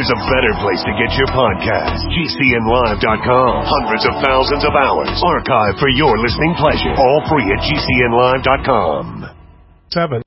there's a better place to get your podcast. GCNlive.com. Hundreds of thousands of hours archived for your listening pleasure. All free at GCNlive.com. 7.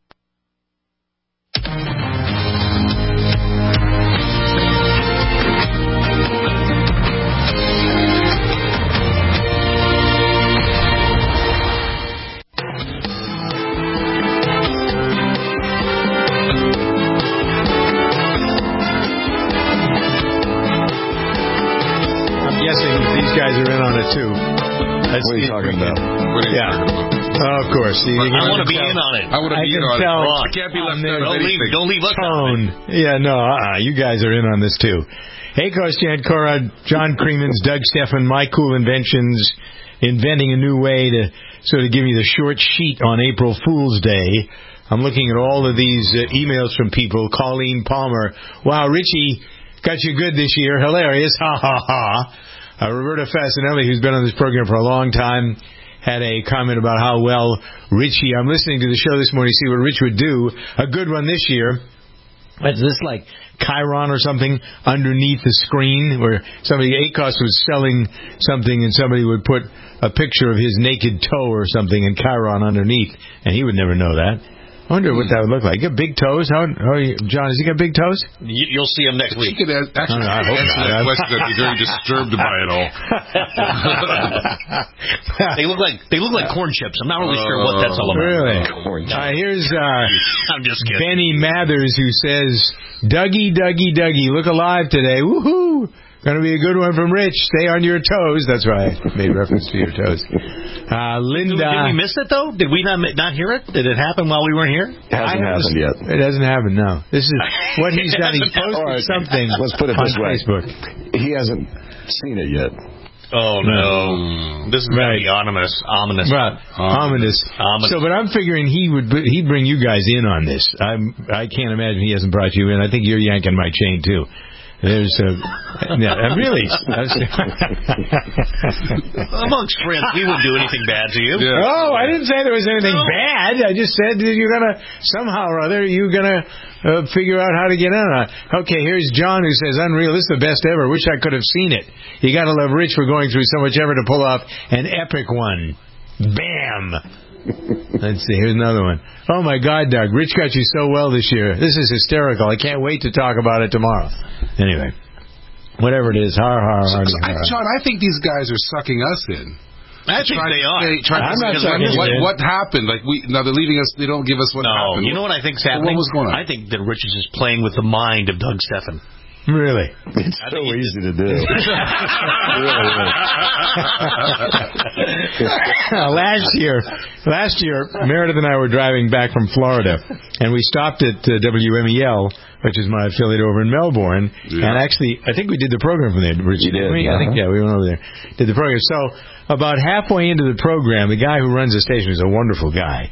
Guys are in on it too. What are you talking about? Of course. I want to be in on it. I want to be in on it. I can't be left out. Don't leave us out. Yeah, no, you guys are in on this too. Hey, Jan Cora, John Creemans, Doug Stephan, My Cool Inventions, inventing a new way to sort of give you the short sheet on April Fool's Day. I'm looking at all of these emails from people. Colleen Palmer, wow, Richie got you good this year. Hilarious. Ha, ha, ha. Roberta Fasinelli, who's been on this program for a long time, had a comment about how well Richie, I'm listening to the show this morning to see what Rich would do. A good one this year. Is this like Chiron or something underneath the screen where somebody, ACOS was selling something and somebody would put a picture of his naked toe or something and Chiron underneath, and he would never know that. I wonder what that would look like. You got big toes? How are you, John, has he got big toes? You'll see him next week. You could actually answer that question. I'd be very disturbed by it all. They look like corn chips. I'm not really sure what that's all about. Really? Here's I'm just kidding. Benny Mathers, who says, Dougie, look alive today. Woohoo! Going to be a good one from Rich. Stay on your toes. That's right. I made reference to your toes. Linda. Did we miss it, though? Did we not hear it? Did it happen while we weren't here? It hasn't happened yet. It hasn't happened, no. This is what he's done. He posted something Let's put it this way. Facebook. He hasn't seen it yet. Oh, no. This is very ominous. Right. Ominous. So, but I'm figuring he'd bring you guys in on this. I can't imagine he hasn't brought you in. I think you're yanking my chain, too. There's really. Amongst friends, we wouldn't do anything bad to you. Yeah. Oh, I didn't say there was anything bad. I just said that you're gonna somehow or other figure out how to get in on it. Okay, here's John who says, "Unreal. This is the best ever. Wish I could have seen it. You gotta love Rich for going through so much effort to pull off an epic one. Bam." Let's see, here's another one. Oh my God, Doug, Rich got you so well this year. This is hysterical. I can't wait to talk about it tomorrow. Anyway, whatever it is, John, I think these guys are sucking us in. I think they are. I'm not sucking you in. What happened? Now they're leaving us. They don't give us what happened. You know what I think's happening? What was going on? I think that Rich is just playing with the mind of Doug Stephan. Really? It's so easy to do. Really is. Last year, Meredith and I were driving back from Florida, and we stopped at WMEL, which is my affiliate over in Melbourne. Yeah. And actually, I think we did the program from there, Richie. You did? I think, we went over there, did the program. So about halfway into the program, the guy who runs the station is a wonderful guy,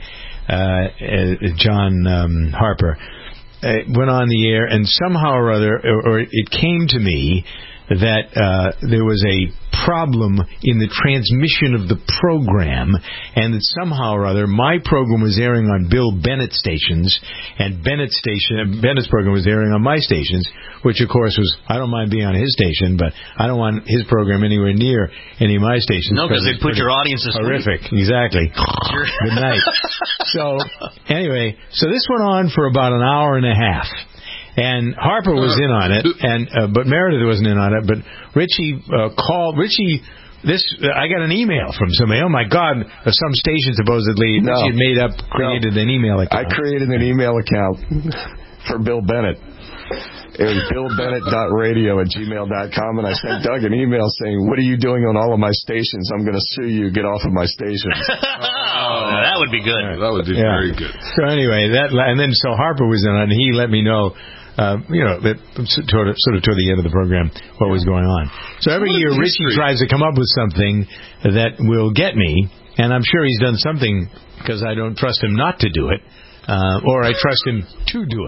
John Harper. Went on the air, and somehow or other, or it came to me that there was a problem in the transmission of the program, and that somehow or other my program was airing on Bill Bennett stations, and Bennett's program was airing on my stations, which of course was, I don't mind being on his station, but I don't want his program anywhere near any of my stations. No, because they'd put your audience to sleep. Horrific, exactly. Good night. So anyway, this went on for about an hour and a half. And Harper was in on it, but Meredith wasn't in on it. But Richie called. Richie, I got an email from somebody. Oh my God! Some station supposedly Richie had created an email account. I created an email account for Bill Bennett. It was billbennett.radio@gmail.com, and I sent Doug an email saying, "What are you doing on all of my stations? I'm going to sue you. Get off of my stations." That would be good. Yeah, that would be very good. So anyway, so Harper was in on it, and he let me know. That sort of toward the end of the program, what was going on. So every year, Richie tries to come up with something that will get me, and I'm sure he's done something because I don't trust him not to do it, or I trust him to do it.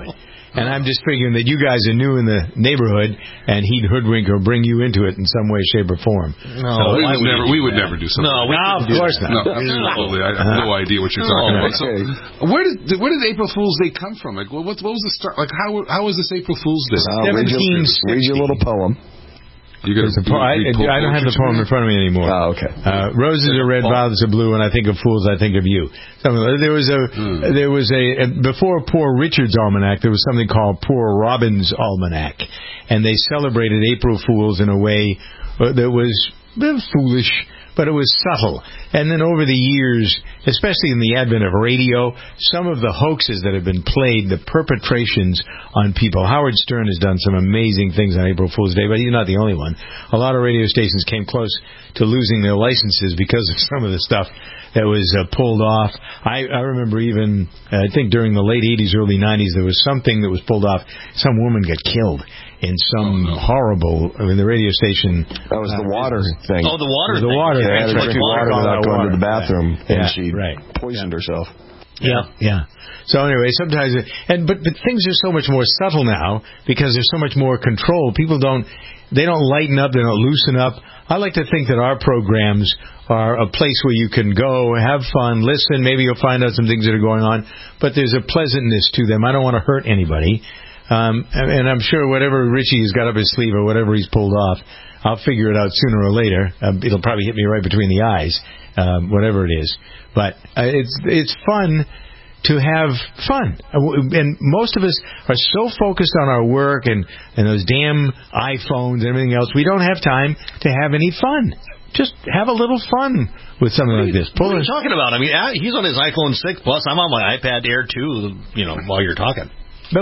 And I'm just figuring that you guys are new in the neighborhood, and he'd hoodwink or bring you into it in some way, shape, or form. No, we would never do something. No, of course not. No, absolutely. I have no idea what you're talking about. So, where did April Fool's Day come from? Like, what was the start? Like, how was this April Fool's Day? Read your little poem. I don't have the poem in front of me anymore. Oh, okay. Roses are red, violets are blue. When I think of fools, I think of you. There was a before Poor Richard's Almanac, there was something called Poor Robin's Almanac, and they celebrated April Fools in a way that was foolish, but it was subtle. And then over the years, especially in the advent of radio, some of the hoaxes that have been played, the perpetrations on people. Howard Stern has done some amazing things on April Fool's Day, but he's not the only one. A lot of radio stations came close to losing their licenses because of some of the stuff that was pulled off. I remember even, I think during the late 80s, early 90s, there was something that was pulled off. Some woman got killed in some horrible, the radio station. That was the water thing. Oh, the water thing. The water. They had to drink water without going to the bathroom, and she poisoned herself. Yeah. So anyway, sometimes, but things are so much more subtle now because there's so much more control. People don't lighten up, they don't loosen up. I like to think that our programs are a place where you can go, have fun, listen. Maybe you'll find out some things that are going on, but there's a pleasantness to them. I don't want to hurt anybody. And I'm sure whatever Richie has got up his sleeve or whatever he's pulled off, I'll figure it out sooner or later. It'll probably hit me right between the eyes, whatever it is. But it's fun to have fun. And most of us are so focused on our work and those damn iPhones and everything else, we don't have time to have any fun. Just have a little fun with something like this. What are you talking about? I mean, he's on his iPhone 6 Plus. I'm on my iPad Air 2, while you're talking. While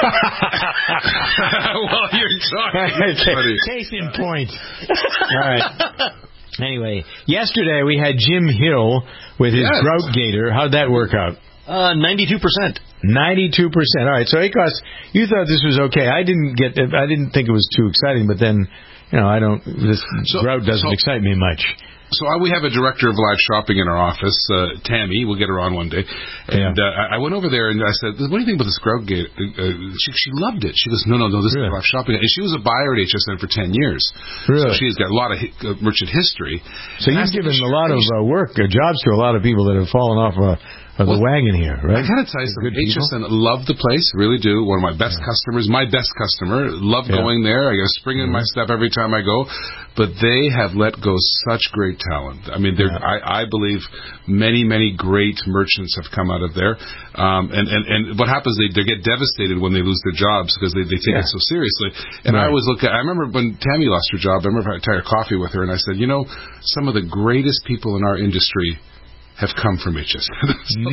you're talking. Case in point. All right. Anyway, yesterday we had Jim Hill with his Grout Gator. How'd that work out? 92%. 92%. All right. So, Akos, you thought this was okay. I didn't think it was too exciting, but then, this Grout doesn't excite me much. So we have a director of live shopping in our office, Tammy. We'll get her on one day. And I went over there and I said, "What do you think about this Grout Gate?" She loved it. She goes, "No, this is live shopping." And she was a buyer at HSN for 10 years. Really? So she's got a lot of merchant history. So you've given a lot of jobs to a lot of people that have fallen off of the wagon here, right? I got to tell you something. HSN love the place, really do. One of my best customers, my best customer. Love going there. I got to spring in my step every time I go. But they have let go such great talent. I mean, I believe many, many great merchants have come out of there. And what happens, they get devastated when they lose their jobs because they take it so seriously. And I always I remember when Tammy lost her job, I remember I had a coffee with her and I said, some of the greatest people in our industry have come from HSN.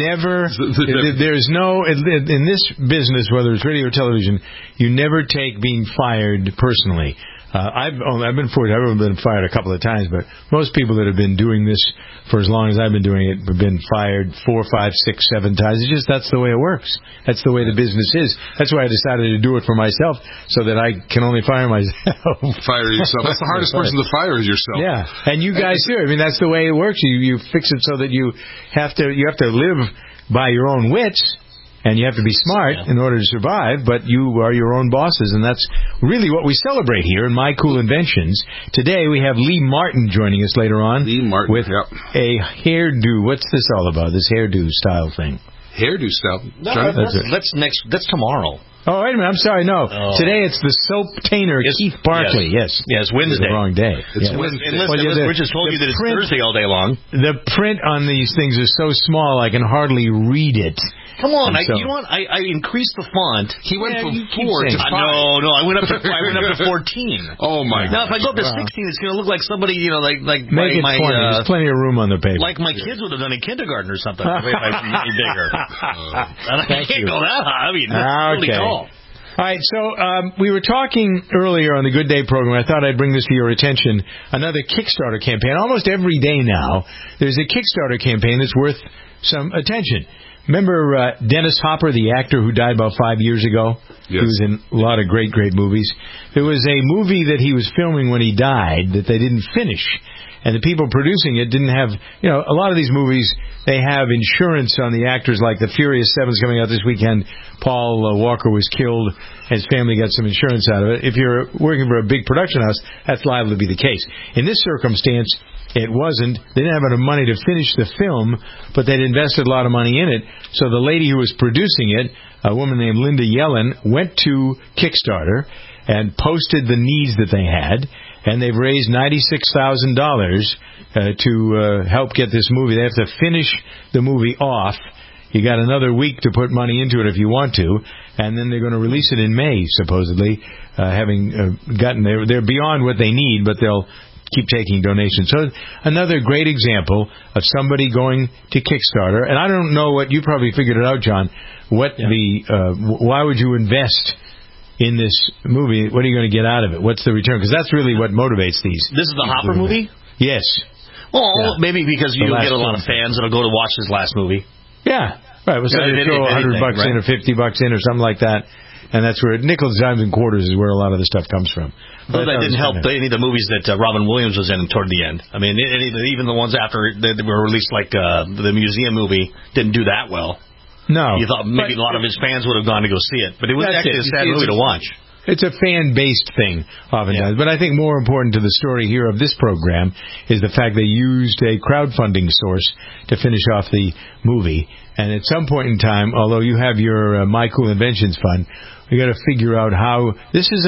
There's no, in this business, whether it's radio or television, you never take being fired personally. I've been fired a couple of times, but most people that have been doing this for as long as I've been doing it have been fired 4, 5, 6, 7 times. That's the way it works. That's the way the business is. That's why I decided to do it for myself, so that I can only fire myself. Fire yourself. That's the hardest person to fire is yourself. Yeah, and you guys too. I mean, that's the way it works. You fix it so that you have to live by your own wits. And you have to be smart in order to survive, but you are your own bosses, and that's really what we celebrate here in My Cool Inventions. Today we have Lee Martin joining us later on with a hairdo. What's this all about, this hairdo style thing? Hairdo style? No, that's tomorrow. Oh, wait a minute. I'm sorry. No. Oh. Today it's the soap tainer, Keith Barkley. Yes, Wednesday. It's the wrong day. It's Wednesday. Unless Rich has told you that it's Thursday all day long. The print on these things is so small I can hardly read it. Come on, you know what? I increased the font. He went from 4 to 5. No, I went up to 14. Oh my God! Now if I go up to 16, it's going to look like somebody, like make it 20. There's plenty of room on the paper. Like my kids would have done in kindergarten or something. If I made bigger. I can't go that high. I mean, that's really tall. All right, so we were talking earlier on the Good Day program. I thought I'd bring this to your attention. Another Kickstarter campaign. Almost every day now, there's a Kickstarter campaign that's worth some attention. Remember Dennis Hopper, the actor who died about 5 years ago? Yes. He was in a lot of great, great movies. There was a movie that he was filming when he died that they didn't finish. And the people producing it didn't have, a lot of these movies, they have insurance on the actors, like the Furious 7's coming out this weekend. Paul Walker was killed. His family got some insurance out of it. If you're working for a big production house, that's liable to be the case. In this circumstance, it wasn't. They didn't have enough money to finish the film, but they'd invested a lot of money in it. So the lady who was producing it, a woman named Linda Yellen, went to Kickstarter and posted the needs that they had, and they've raised $96,000 to help get this movie. They have to finish the movie off. You got another week to put money into it if you want to, and then they're going to release it in May, supposedly, having gotten there. They're beyond what they need, but they'll keep taking donations. So another great example of somebody going to Kickstarter, and I don't know what, you probably figured it out, John, why would you invest in this movie? What are you going to get out of it? What's the return? Because that's really what motivates these. This is the Hopper movie? Yes. Well, maybe because you'll get a lot of fans that'll go to watch his last movie. Yeah. Right. Well, so they throw $100 in or $50 in or something like that. And that's where nickels, dimes, and quarters is where a lot of the stuff comes from. Well, that didn't help any of the movies that Robin Williams was in toward the end. I mean, even the ones after they were released, like the museum movie, didn't do that well. No. You thought maybe a lot of his fans would have gone to go see it. But it was actually a sad movie to watch. It's a fan-based thing, oftentimes. But I think more important to the story here of this program is the fact they used a crowdfunding source to finish off the movie. And at some point in time, although you have your My Cool Inventions Fund, we got to figure out how this is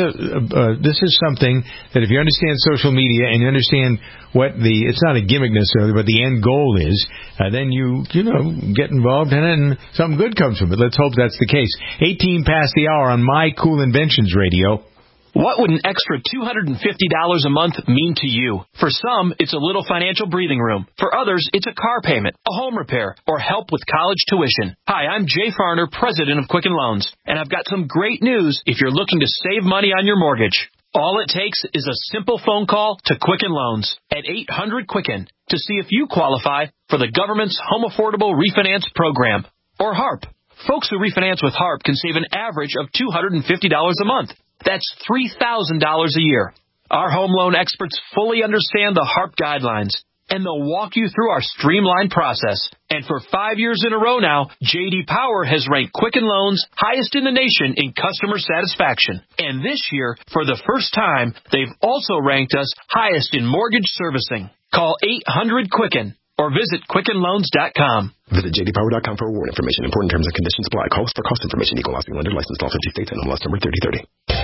something that if you understand social media and you understand what it's not a gimmick necessarily, but the end goal is, then you get involved in it and something good comes from it. Let's hope that's the case. 18 past the hour on My Cool Inventions Radio. What would an extra $250 a month mean to you? For some, it's a little financial breathing room. For others, it's a car payment, a home repair, or help with college tuition. Hi, I'm Jay Farner, president of Quicken Loans, and I've got some great news if you're looking to save money on your mortgage. All it takes is a simple phone call to Quicken Loans at 800-QUICKEN to see if you qualify for the government's Home Affordable Refinance Program, or HARP. Folks who refinance with HARP can save an average of $250 a month. That's $3,000 a year. Our home loan experts fully understand the HARP guidelines, and they'll walk you through our streamlined process. And for 5 years in a row now, J.D. Power has ranked Quicken Loans highest in the nation in customer satisfaction. And this year, for the first time, they've also ranked us highest in mortgage servicing. Call 800-QUICKEN or visit QuickenLoans.com. Visit jdpower.com for award information. Important terms and conditions apply. Calls for cost information. Equal housing lender. Licensed all 50 states and MLS number 3030.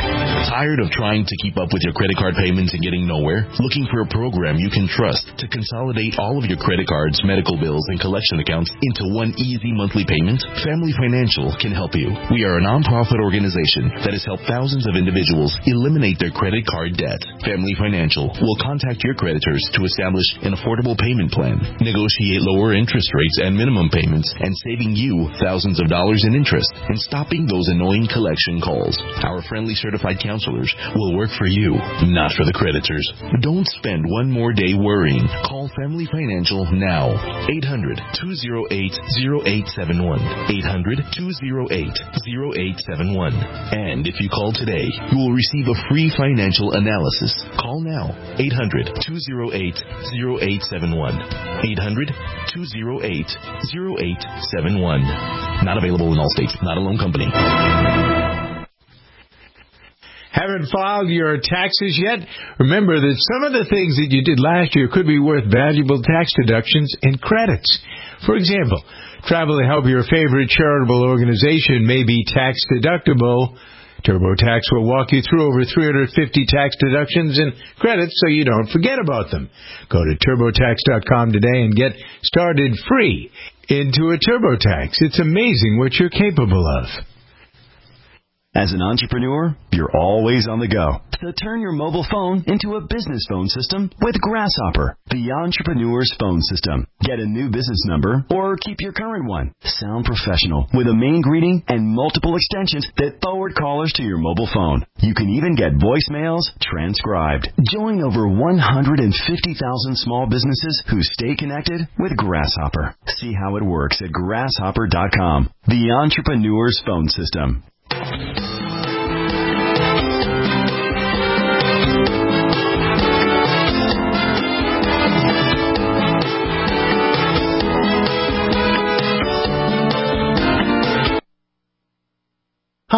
Tired of trying to keep up with your credit card payments and getting nowhere? Looking for a program you can trust to consolidate all of your credit cards, medical bills, and collection accounts into one easy monthly payment? Family Financial can help you. We are a nonprofit organization that has helped thousands of individuals eliminate their credit card debt. Family Financial will contact your creditors to establish an affordable payment plan, negotiate lower interest rates and minimum payments, and saving you thousands of dollars in interest and stopping those annoying collection calls. Our friendly certified counselors will work for you, not for the creditors. Don't spend one more day worrying. Call Family Financial now. 800-208-0871. 800-208-0871. And if you call today, you will receive a free financial analysis. Call now. 800-208-0871. 800-208-0871. Not available in all states. Not a loan company. Haven't filed your taxes yet? Remember that some of the things that you did last year could be worth valuable tax deductions and credits. For example, travel to help your favorite charitable organization may be tax deductible. TurboTax will walk you through over 350 tax deductions and credits so you don't forget about them. Go to TurboTax.com today and get started free into a TurboTax. It's amazing what you're capable of. As an entrepreneur, you're always on the go. So turn your mobile phone into a business phone system with Grasshopper, the entrepreneur's phone system. Get a new business number or keep your current one. Sound professional with a main greeting and multiple extensions that forward callers to your mobile phone. You can even get voicemails transcribed. Join over 150,000 small businesses who stay connected with Grasshopper. See how it works at Grasshopper.com, the entrepreneur's phone system.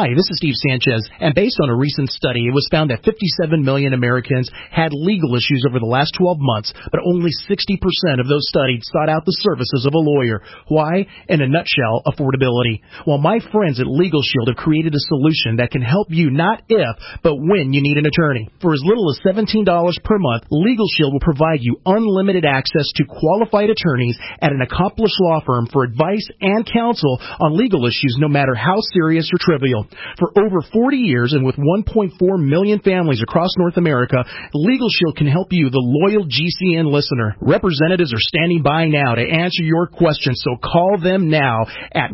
Hi, this is Steve Sanchez, and based on a recent study, it was found that 57 million Americans had legal issues over the last 12 months, but only 60% of those studied sought out the services of a lawyer. Why? In a nutshell, affordability. Well, my friends at Legal Shield have created a solution that can help you not if, but when you need an attorney. For as little as $17 per month, Legal Shield will provide you unlimited access to qualified attorneys at an accomplished law firm for advice and counsel on legal issues, no matter how serious or trivial. For over 40 years and with 1.4 million families across North America, Legal Shield can help you, the loyal GCN listener. Representatives are standing by now to answer your questions, so call them now at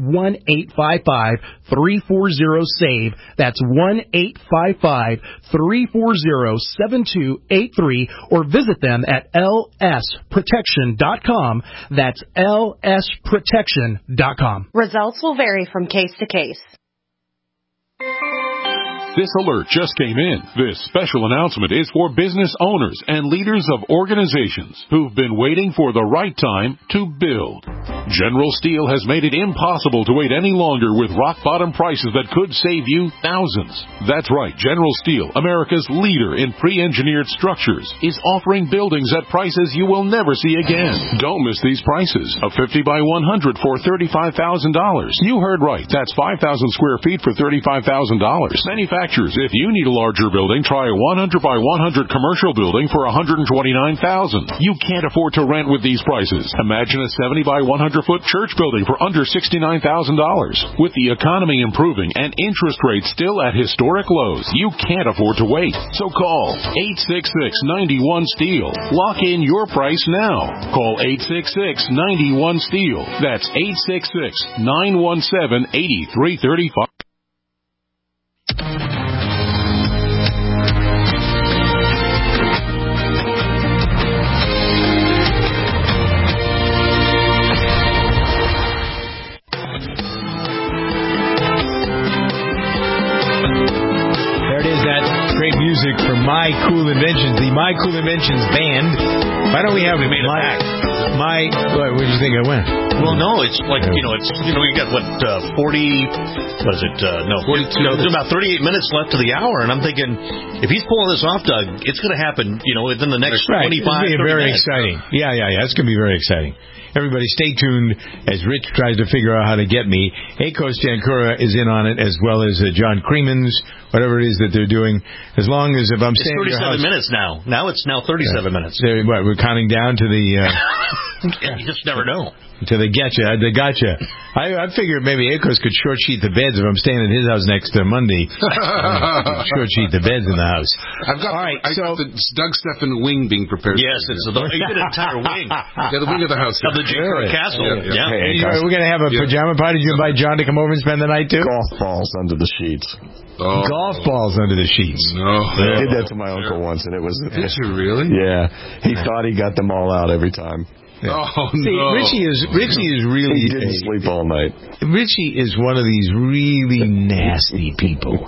1-855-340-SAVE. That's 1-855-340-7283, or visit them at lsprotection.com. That's lsprotection.com. Results will vary from case to case. This alert just came in. This special announcement is for business owners and leaders of organizations who've been waiting for the right time to build. General Steel has made it impossible to wait any longer with rock-bottom prices that could save you thousands. That's right, General Steel, America's leader in pre-engineered structures, is offering buildings at prices you will never see again. Don't miss these prices. A 50 by 100 for $35,000. You heard right. That's 5,000 square feet for $35,000. Manufacturers, if you need a larger building, try a 100 by 100 commercial building for $129,000. You can't afford to rent with these prices. Imagine a 70 by 100 foot church building for under $69,000. With the economy improving and interest rates still at historic lows, you can't afford to wait. So call 866-91-STEEL. Lock in your price now. Call 866-91-STEEL. That's 866-917-8335. Music from My Cool Inventions, the My Cool Inventions band. Why don't we have made it back? What did you think I went? Well, no, it's like, we got 40, what is it? 42 there's about 38 minutes left to the hour, and I'm thinking, if he's pulling this off, Doug, it's going to happen, within the next 25, it's going to be very minutes. exciting. Yeah, it's going to be very exciting. Everybody stay tuned as Rich tries to figure out how to get me. Akos Jankura is in on it, as well as John Creemans, whatever it is that they're doing. As long as if I'm it's staying 37 minutes now. Now it's 37 minutes. We're counting down to the... you just never know. Until they get you. They got you. I figured maybe Akos could short sheet the beds if I'm staying at his house next Monday. Short sheet the beds in the house. I've got the Doug Stephan wing being prepared. Yes, it's you get an entire wing. Yeah, the wing of the house. Of the Jacobra Castle. Yeah. Hey, we're going to have a pajama party. Did you invite John to come over and spend the night, too? Golf balls under the sheets. Oh. Golf balls under the sheets. No. I did that to my uncle once, and it was... Did you really? Yeah. He thought he got them all out every time. Yeah. Oh, See, no. Richie is really... He didn't sleep all night. Richie is one of these really nasty people.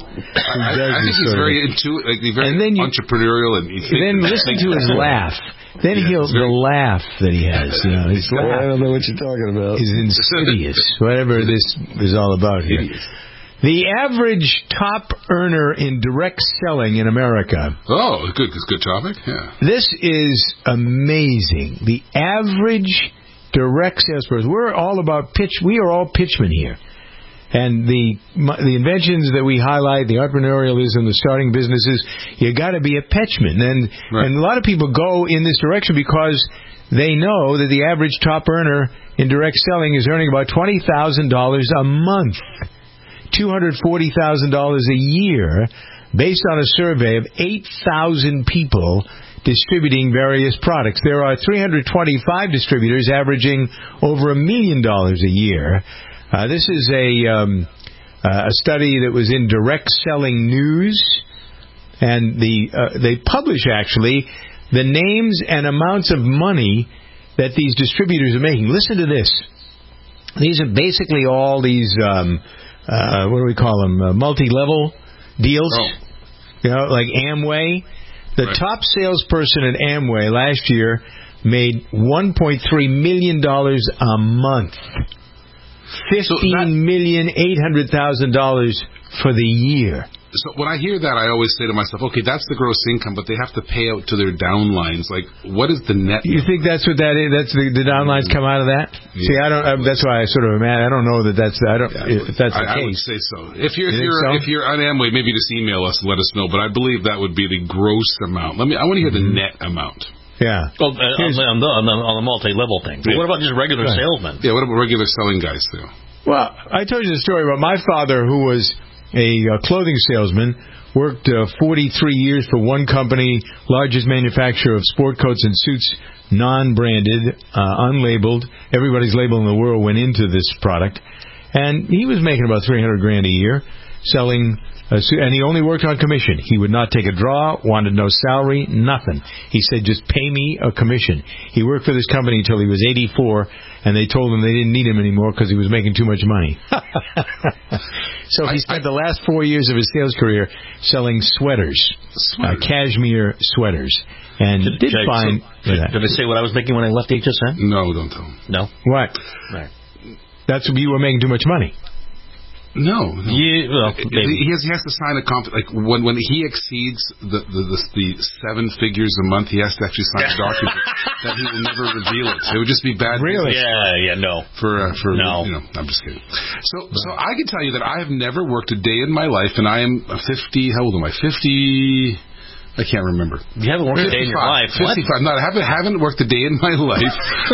I think he's very entrepreneurial. And then listen to his laugh. Then the laugh that he has. His laugh. I don't know what you're talking about. Is insidious. Whatever this is all about here. The average top earner in direct selling in America. Oh, good topic. Yeah. This is amazing. The average direct salesperson. We're all about pitch. We are all pitchmen here. And the inventions that we highlight, the entrepreneurialism, the starting businesses, you got to be a pitchman. And a lot of people go in this direction because they know that the average top earner in direct selling is earning about $20,000 a month. $240,000 a year, based on a survey of 8,000 people distributing various products. There are 325 distributors averaging over $1 million a year. This is a study that was in Direct Selling News, and they publish actually the names and amounts of money that these distributors are making. Listen to this. These are basically all these. What do we call them? Multi-level deals. Oh. Like Amway. The top salesperson at Amway last year made $1.3 million a month. $15,800,000 for the year. So when I hear that, I always say to myself, okay, that's the gross income, but they have to pay out to their downlines. Like, what is the net? You think that's what that is? That's the downlines come out of that? Yeah. See, I don't. That's why I sort of imagine. I don't know that that's. I don't. If that's the case, I would say so. If you're on Amway, maybe just email us and let us know. But I believe that would be the gross amount. I want to hear the net amount. Yeah. Well, on the multi-level thing. But what about just regular salesmen? Yeah. What about regular selling guys too? Well, I told you the story about my father, who was a clothing salesman, worked 43 years for one company, largest manufacturer of sport coats and suits, non-branded, unlabeled. Everybody's label in the world went into this product. And he was making about $300,000 a year selling and he only worked on commission. He would not take a draw, wanted no salary, nothing. He said, just pay me a commission. He worked for this company until he was 84, and they told him they didn't need him anymore because he was making too much money. So he spent the last 4 years of his sales career selling sweaters. Cashmere sweaters. And did fine. Did I say what I was making when I left HSN? No, don't tell him. No? What? Right. That's when you were making too much money. No. Yeah, well, he has to sign a contract. Like when he exceeds the 7 figures a month, he has to actually sign a document that he will never reveal it. It would just be bad. Really? Yeah, no. For no. I'm just kidding. So I can tell you that I have never worked a day in my life, and I am 50. How old am I? 50. I can't remember. You haven't worked 55, a day in your life. 55. No, I haven't worked a day in my life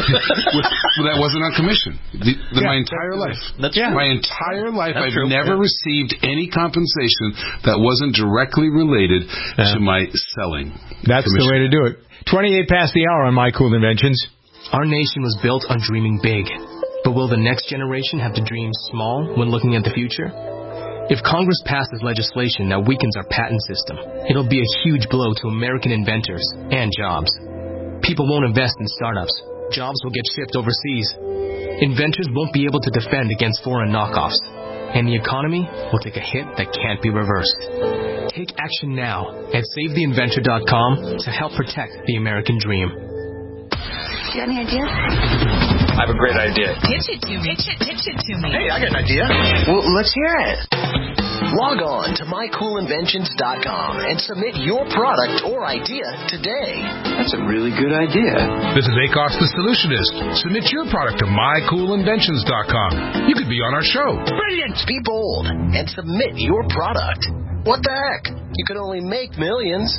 that wasn't on commission. My entire life. My entire life, I've never received any compensation that wasn't directly related to my selling. That's the way to do it. 28 past the hour on My Cool Inventions. Our nation was built on dreaming big. But will the next generation have to dream small when looking at the future? If Congress passes legislation that weakens our patent system, it'll be a huge blow to American inventors and jobs. People won't invest in startups. Jobs will get shipped overseas. Inventors won't be able to defend against foreign knockoffs. And the economy will take a hit that can't be reversed. Take action now at SaveTheInventor.com to help protect the American dream. You got any ideas? I have a great idea. Pitch it to me. Pitch it to me. Hey, I got an idea. Well, let's hear it. Log on to MyCoolInventions.com and submit your product or idea today. That's a really good idea. This is Akos the Solutionist. Submit your product to MyCoolInventions.com. You could be on our show. Brilliant! Be bold and submit your product. What the heck? You could only make millions.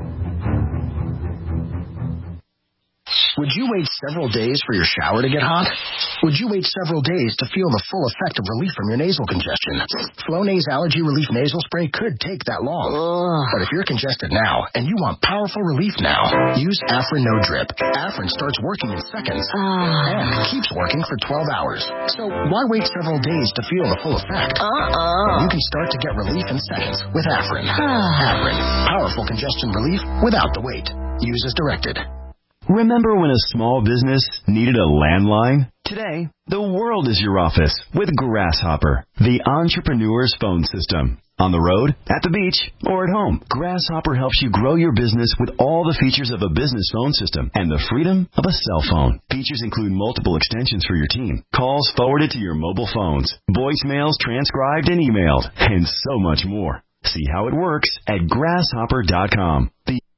Would you wait several days for your shower to get hot? Would you wait several days to feel the full effect of relief from your nasal congestion? Flonase Allergy Relief Nasal Spray could take that long. But if you're congested now and you want powerful relief now, use Afrin No Drip. Afrin starts working in seconds and keeps working for 12 hours. So why wait several days to feel the full effect? You can start to get relief in seconds with Afrin. Afrin, powerful congestion relief without the wait. Use as directed. Remember when a small business needed a landline? Today, the world is your office with Grasshopper, the entrepreneur's phone system. On the road, at the beach, or at home, Grasshopper helps you grow your business with all the features of a business phone system and the freedom of a cell phone. Features include multiple extensions for your team, calls forwarded to your mobile phones, voicemails transcribed and emailed, and so much more. See how it works at Grasshopper.com.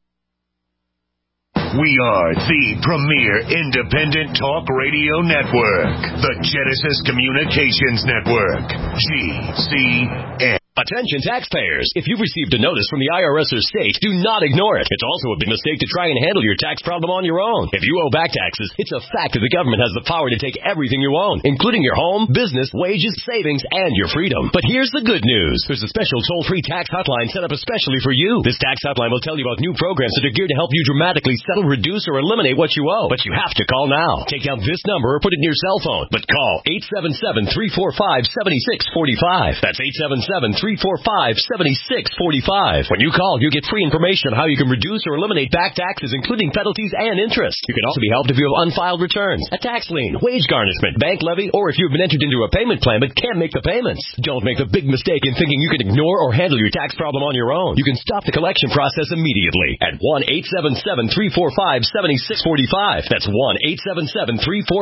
We are the premier independent talk radio network, the Genesis Communications Network, GCN. Attention taxpayers. If you've received a notice from the IRS or state, do not ignore it. It's also a big mistake to try and handle your tax problem on your own. If you owe back taxes, it's a fact that the government has the power to take everything you own, including your home, business, wages, savings, and your freedom. But here's the good news. There's a special toll-free tax hotline set up especially for you. This tax hotline will tell you about new programs that are geared to help you dramatically settle, reduce, or eliminate what you owe. But you have to call now. Take down this number or put it in your cell phone. But call 877-345-7645. That's 877-345-7645. When you call, you get free information on how you can reduce or eliminate back taxes, including penalties and interest. You can also be helped if you have unfiled returns, a tax lien, wage garnishment, bank levy, or if you've been entered into a payment plan but can't make the payments. Don't make the big mistake in thinking you can ignore or handle your tax problem on your own. You can stop the collection process immediately at 1-877-345-7645. That's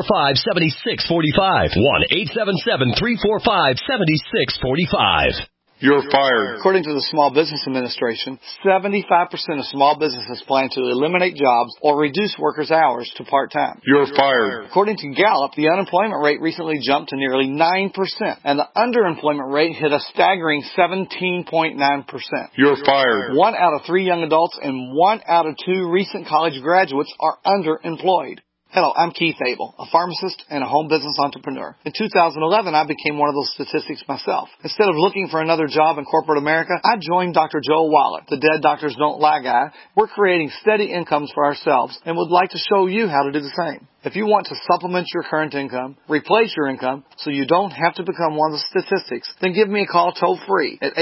1-877-345-7645. 1-877-345-7645. You're fired. According to the Small Business Administration, 75% of small businesses plan to eliminate jobs or reduce workers' hours to part-time. You're fired. According to Gallup, the unemployment rate recently jumped to nearly 9%, and the underemployment rate hit a staggering 17.9%. You're fired. 1 out of 3 young adults and 1 out of 2 recent college graduates are underemployed. Hello, I'm Keith Abel, a pharmacist and a home business entrepreneur. In 2011, I became one of those statistics myself. Instead of looking for another job in corporate America, I joined Dr. Joel Wallach, the Dead Doctors Don't Lie guy. We're creating steady incomes for ourselves and would like to show you how to do the same. If you want to supplement your current income, replace your income, so you don't have to become one of the statistics, then give me a call toll-free at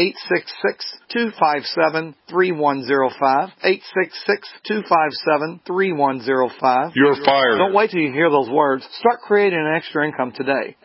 866-257-3105, 866-257-3105. You're fired. Don't wait till you hear those words. Start creating an extra income today.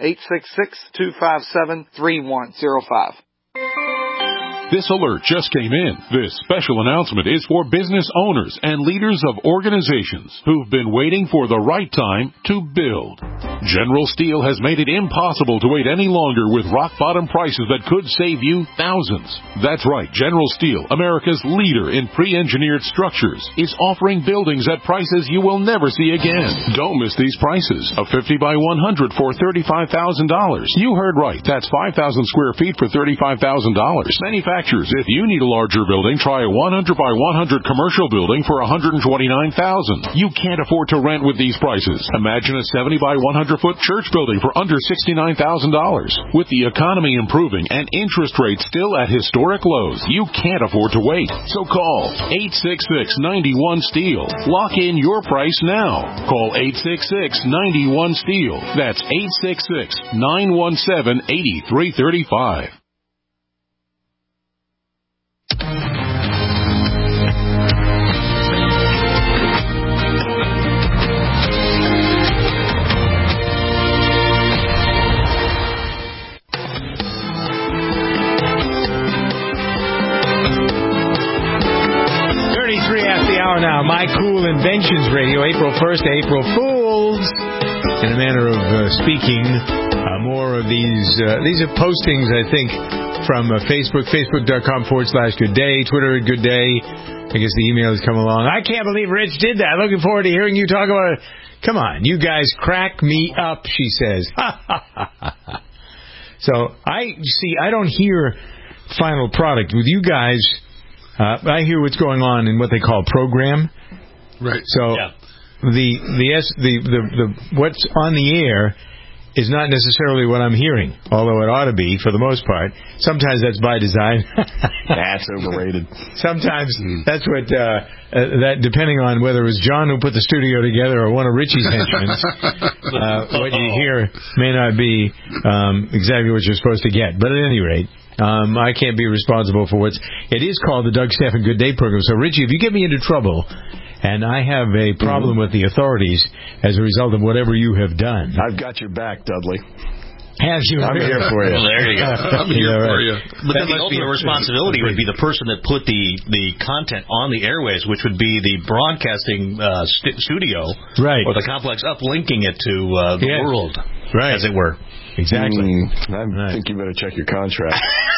866-257-3105. This alert just came in. This special announcement is for business owners and leaders of organizations who've been waiting for the right time to build. General Steel has made it impossible to wait any longer with rock-bottom prices that could save you thousands. That's right, General Steel, America's leader in pre-engineered structures, is offering buildings at prices you will never see again. Don't miss these prices. A 50 by 100 for $35,000. You heard right. That's 5,000 square feet for $35,000. Manufacturers, if you need a larger building, try a 100 by 100 commercial building for $129,000. You can't afford to rent with these prices. Imagine a 70 by 100-foot church building for under $69,000. With the economy improving and interest rates still at historic lows, you can't afford to wait. So call 866-91-STEEL. Lock in your price now. Call 866-91-STEEL. That's 866-917-8335. Now, My Cool Inventions Radio, April 1st to April Fools. In a manner of speaking, more of these are postings, I think, from Facebook, facebook.com/goodday, Twitter at goodday. I guess the email has come along. I can't believe Rich did that. Looking forward to hearing you talk about it. Come on, you guys crack me up, she says. So, I don't hear final product. With you guys, I hear what's going on in what they call program. Right. So the what's on the air is not necessarily what I'm hearing, although it ought to be for the most part. Sometimes that's by design. That's overrated. Sometimes that's what that depending on whether it was John who put the studio together or one of Richie's henchmen. What you hear may not be exactly what you're supposed to get. But at any rate, I can't be responsible for it is called the Doug Stephan Good Day Program. So, Richie, if you get me into trouble and I have a problem with the authorities as a result of whatever you have done, I've got your back, Dudley. Have you? I'm here for you. Well, there you go. I'm here for you. But then the ultimate responsibility would be the person that put the content on the airways, which would be the broadcasting studio, right, or the complex uplinking it to the world, right, as it were. Exactly. I think you better check your contract.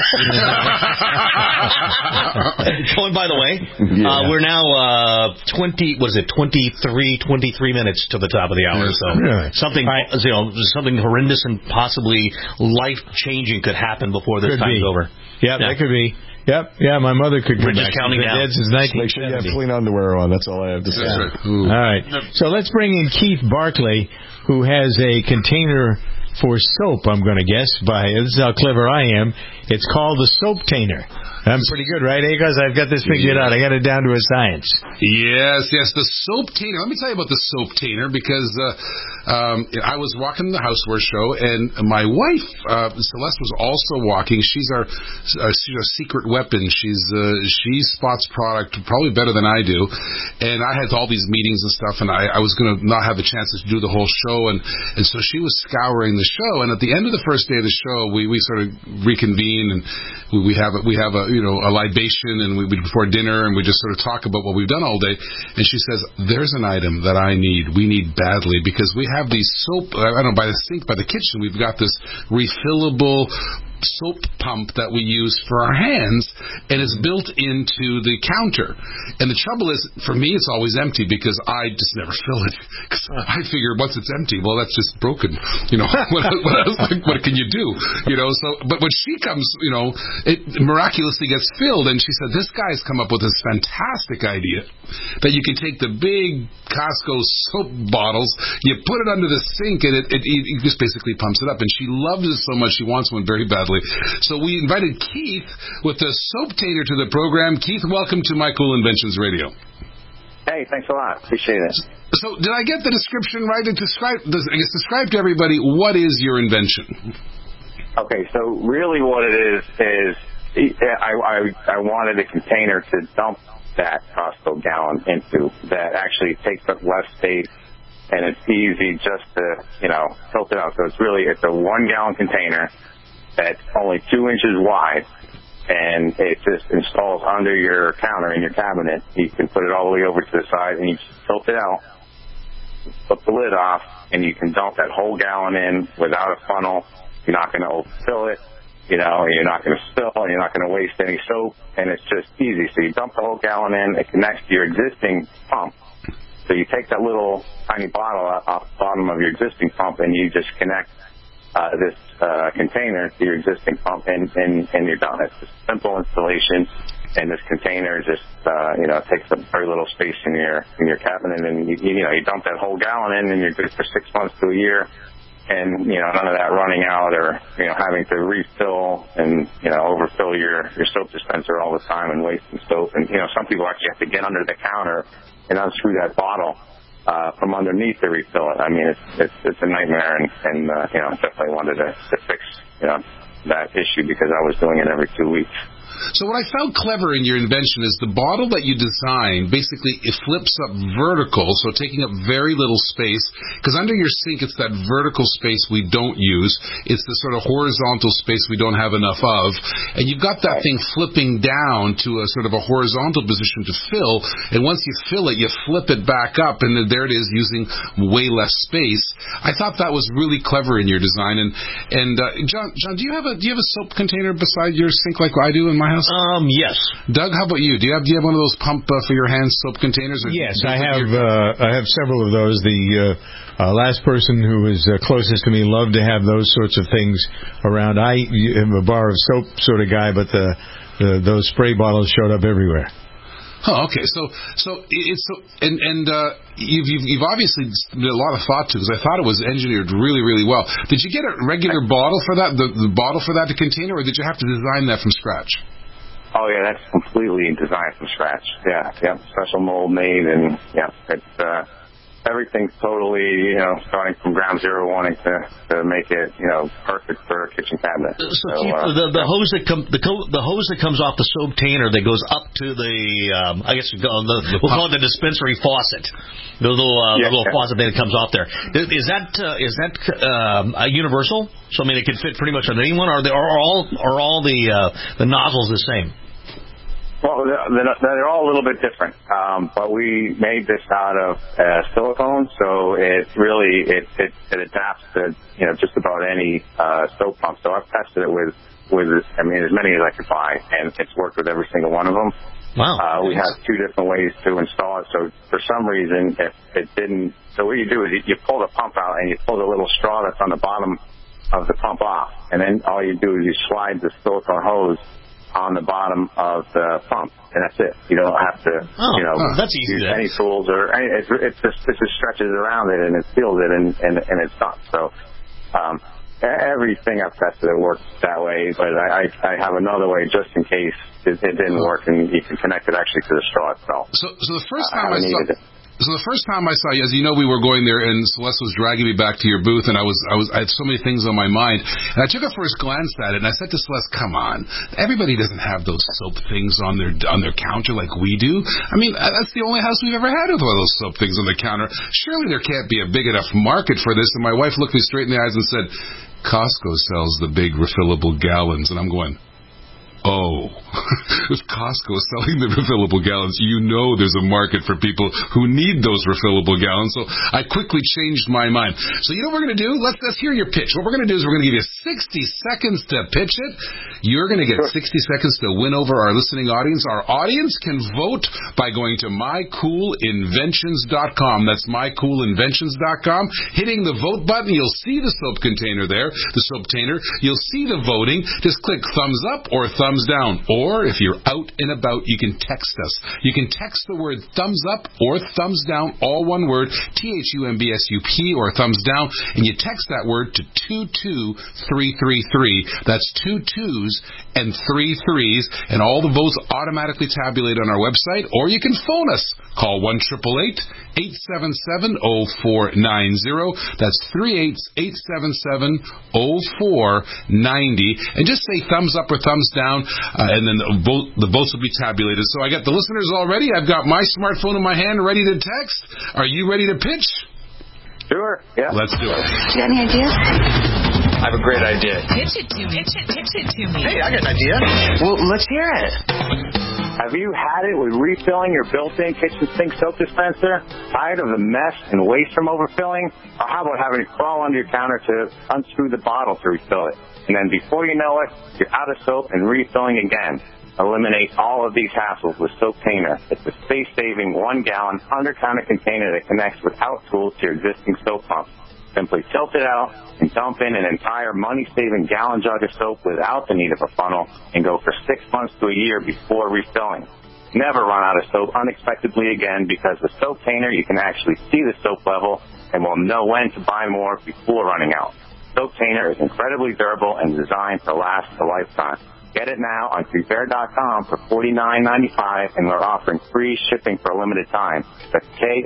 Oh, and by the way, we're now 23 minutes to the top of the hour. So something horrendous and possibly life-changing could happen before this time's over. Yeah, that could be. Yep. Yeah, my mother could We're just counting down. Since Make sure you have clean underwear on. That's all I have to say. All right. So let's bring in Keith Barclay, who has a container for soap, I'm going to guess. This is how clever I am. It's called the Soap Tainer. I'm pretty good, right, Agos? I've got this figured out. I got it down to a science. Yes, the Soap Tainer. Let me tell you about the Soap Tainer, because I was walking the Housewares show, and my wife, Celeste, was also walking. She's our secret weapon. She spots product probably better than I do. And I had all these meetings and stuff, and I was going to not have the chance to do the whole show. And so she was scouring the show. And at the end of the first day of the show, we sort of reconvene, and we have a libation, and we before dinner, and we just sort of talk about what we've done all day. And she says, "There's an item that we need badly, because we have these soap, I don't know, by the sink, by the kitchen, we've got this refillable soap pump that we use for our hands, and it's built into the counter. And the trouble is, for me, it's always empty because I just never fill it. Because I figure once it's empty, well, that's just broken. What can you do? But when she comes, it miraculously gets filled. And she said, this guy's come up with this fantastic idea that you can take the big Costco soap bottles, you put it under the sink, and it just basically pumps it up. And she loves it so much, she wants one very badly. So we invited Keith with the Soaptainer to the program. Keith, welcome to My Cool Inventions Radio. Hey, thanks a lot. Appreciate it. So did I get the description right? Describe to everybody, what is your invention? Okay, so really what it is I wanted a container to dump that Costco gallon into that actually takes up less space, and it's easy just to, tilt it out. So it's a 1 gallon container that's only 2 inches wide, and it just installs under your counter in your cabinet. You can put it all the way over to the side, and you just tilt it out, flip the lid off, and you can dump that whole gallon in without a funnel. You're not going to overfill it. You're not going to spill, and you're not going to waste any soap, and it's just easy. So you dump the whole gallon in, it connects to your existing pump. So you take that little tiny bottle off the bottom of your existing pump, and you just connect this container to your existing pump, and you're done. It's a simple installation, and this container just takes up very little space in your cabinet, and you dump that whole gallon in, and you're good for 6 months to a year. And, none of that running out or, having to refill and, overfill your soap dispenser all the time and wasting soap. And, some people actually have to get under the counter and unscrew that bottle from underneath to refill it. I mean, it's a nightmare, and definitely wanted to fix, that issue because I was doing it every 2 weeks. So what I found clever in your invention is the bottle that you designed, basically it flips up vertical, so taking up very little space, because under your sink it's that vertical space we don't use. It's the sort of horizontal space we don't have enough of. And you've got that thing flipping down to a sort of a horizontal position to fill, and once you fill it, you flip it back up, and there it is using way less space. I thought that was really clever in your design. And John, do you have a soap container beside your sink like I do in my house? Yes. Doug, how about you? Do you have one of those pump for your hands soap containers? Yes, I have several of those. The last person who was closest to me loved to have those sorts of things around. I am a bar of soap sort of guy, but those spray bottles showed up everywhere. Oh, okay. You've obviously did a lot of thought to, because I thought it was engineered really, really well. Did you get a regular bottle for that, the bottle for that container, or did you have to design that from scratch? Oh yeah, that's completely designed from scratch. Yeah, special mold made, and it's everything's totally, starting from ground zero, wanting to make it, perfect for a kitchen cabinet. So Keith, the hose that comes off the Soaptainer that goes up to the, we'll call it the dispensary faucet, the little faucet that comes off there. Is that universal? So I mean, it can fit pretty much on anyone. Are all the nozzles the same? Well, they're all a little bit different, but we made this out of silicone, so it adapts to just about any soap pump. So I've tested it with as many as I could buy, and it's worked with every single one of them. Wow. We have 2 different ways to install it. So for some reason, if it didn't, so what you do is you pull the pump out and you pull the little straw that's on the bottom of the pump off, and then all you do is you slide the silicone hose on the bottom of the pump, and that's it. You don't have to, that's easy use any tools or any. It just stretches around it and it seals it and it's done. So everything I've tested it works that way, but I have another way just in case it didn't work, and you can connect it actually to the straw itself. So the first time So the first time I saw you, as you know, we were going there, and Celeste was dragging me back to your booth, and I had so many things on my mind. And I took a first glance at it, and I said to Celeste, "Come on, everybody doesn't have those soap things on their counter like we do. I mean, that's the only house we've ever had with one of those soap things on the counter. Surely there can't be a big enough market for this." And my wife looked me straight in the eyes and said, "Costco sells the big refillable gallons," and I'm going, Oh, if Costco is selling the refillable gallons, you know there's a market for people who need those refillable gallons. So I quickly changed my mind. So you know what we're going to do? Let's hear your pitch. What we're going to do is we're going to give you 60 seconds to pitch it. You're going to get 60 seconds to win over our listening audience. Our audience can vote by going to mycoolinventions.com. That's mycoolinventions.com. Hitting the vote button, you'll see the soap container there, the soaptainer. You'll see the voting. Just click thumbs up or thumbs down. Or if you're out and about, you can text us. You can text the word thumbs up or thumbs down, all one word, THUMBSUP or thumbs down, and you text that word to 22333. That's 2 2s and 3 3s, and all the votes automatically tabulate on our website, or you can phone us. Call 1-888-877-0490. That's 3-877-0490. And just say thumbs up or thumbs down, and then the votes will be tabulated. So I got the listeners all ready. I've got my smartphone in my hand ready to text. Are you ready to pitch? Sure, yeah. Let's do it. You got any ideas? I have a great idea. Pitch it to me. Pitch it to me. Hey, I got an idea. Well, let's hear it. Have you had it with refilling your built-in kitchen sink soap dispenser? Tired of the mess and waste from overfilling? Or how about having to crawl under your counter to unscrew the bottle to refill it? And then before you know it, you're out of soap and refilling again. Eliminate all of these hassles with Soaptainer. It's a space-saving 1-gallon under-counter container that connects without tools to your existing soap pump. Simply tilt it out and dump in an entire money-saving gallon jug of soap without the need of a funnel and go for 6 months to a year before refilling. Never run out of soap unexpectedly again, because with Soaptainer you can actually see the soap level and will know when to buy more before running out. Soaptainer is incredibly durable and designed to last a lifetime. Get it now on Prepare.com for $49.95, and we're offering free shipping for a limited time. That's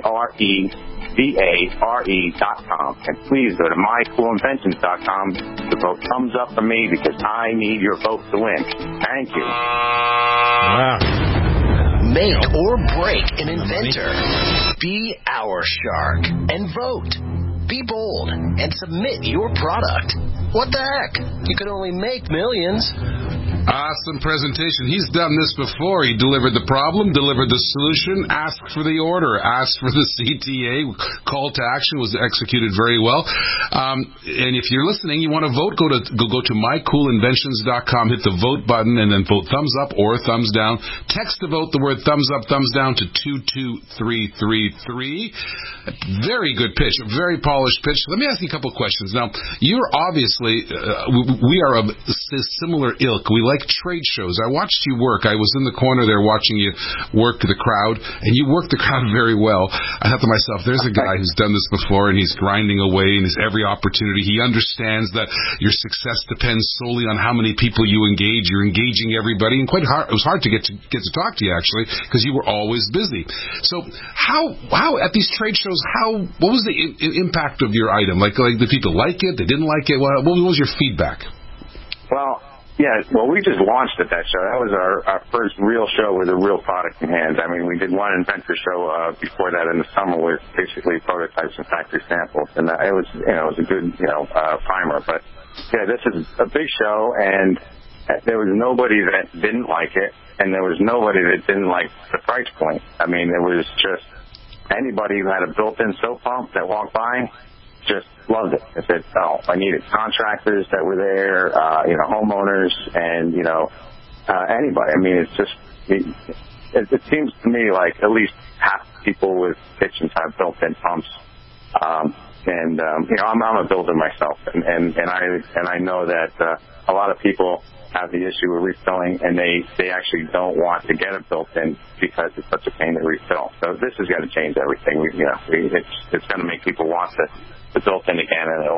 KREVARE.com. And please go to mycoolinventions.com to vote thumbs up for me, because I need your vote to win. Thank you. Wow. Make or break an inventor. Be our shark and vote. Be bold and submit your product. What the heck? You could only make millions. Awesome presentation. He's done this before. He delivered the problem, delivered the solution, asked for the order, asked for the CTA. Call to action was executed very well. And if you're listening, you want to vote, go to mycoolinventions.com, hit the vote button, and then vote thumbs up or thumbs down. Text to vote the word thumbs up, thumbs down to 22333. Very good pitch, a very polished pitch. Let me ask you a couple of questions. Now, you're obviously, we are of similar ilk. We like trade shows. I watched you work. I was in the corner there watching you work the crowd, and you worked the crowd very well. I thought to myself, there's a guy who's done this before, and he's grinding away, and he's every opportunity. He understands that your success depends solely on how many people you engage. You're engaging everybody, and quite hard. It was hard to get to talk to you, actually, because you were always busy. So how at these trade shows, what was the impact of your item? Like the people like it? They didn't like it? What was your feedback? Well, we just launched at that show. That was our first real show with a real product in hand. I mean, we did one inventor show before that in the summer with basically prototypes and factory samples, and it was a good primer. But yeah, this is a big show, and there was nobody that didn't like it, and there was nobody that didn't like the price point. I mean, it was just anybody who had a built-in soap pump that walked by just loved it. I said, I needed contractors that were there, homeowners, and, anybody. I mean, it seems to me like at least half people with kitchens have built-in pumps. I'm a builder myself, and I know that a lot of people have the issue with refilling, and they actually don't want to get it built-in because it's such a pain to refill. So this has got to change everything. It's going to make people want the built-in again, and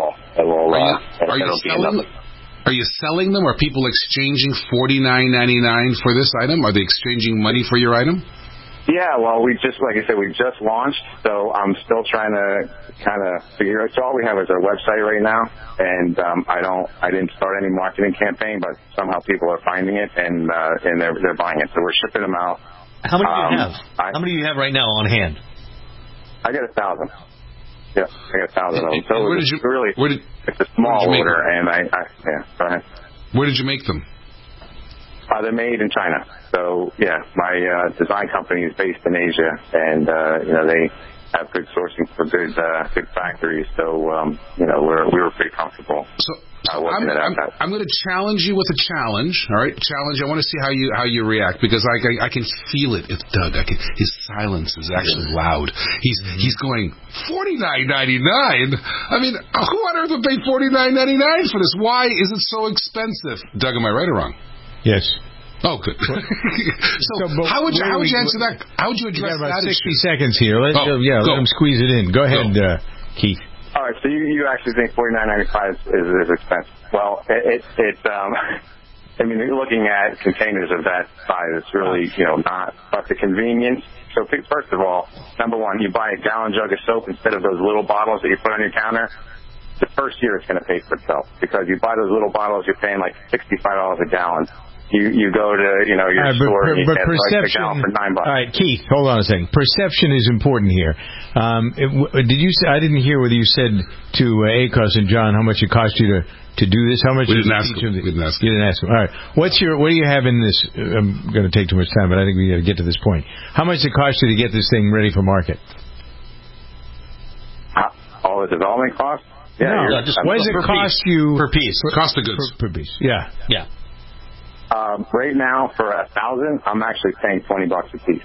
Are you selling them? Are people exchanging $49.99 for this item? Are they exchanging money for your item? Yeah, well, we just launched, so I'm still trying to kind of figure out. So all we have is our website right now, and I didn't start any marketing campaign, but somehow people are finding it and they're buying it. So we're shipping them out. How many do you have? How many do you have right now on hand? I got 1,000. Yeah, I got 1,000 of them. So it's a small order, and go ahead. Where did you make them? They're made in China. So, yeah, my design company is based in Asia, and, they have good sourcing for good factories. So, we were pretty comfortable. So I'm going to challenge you with a challenge. All right, challenge. I want to see how you react, because I can feel it. It's Doug. His silence is actually loud. He's going $49.99. I mean, who on earth would pay $49.99 for this? Why is it so expensive? Doug, am I right or wrong? Yes. Oh, good. So how would you answer that? How would you address that? 60 seconds here. Let him squeeze it in. Go ahead, Keith. All right, so you actually think $49.95 is expensive? Well, it's I mean, you're looking at containers of that size. It's really not, but the convenience. So first of all, number one, you buy a gallon jug of soap instead of those little bottles that you put on your counter. The first year it's going to pay for itself, because you buy those little bottles, you're paying like $65 a gallon. You go to your store and you get like a gallon for $9. All right, Keith, hold on a second. Perception is important here. Did you say, I didn't hear whether you said to ACOS and John how much it cost you to do this? How much? We didn't ask him. You didn't ask him. All right. What do you have in this? I'm going to take too much time, but I think we got to get to this point. How much does it cost you to get this thing ready for market? All the development costs? Yeah. No, what does it cost you per piece? Cost of goods per piece. Yeah. Yeah. Right now, for 1,000, I'm actually paying $20 a piece.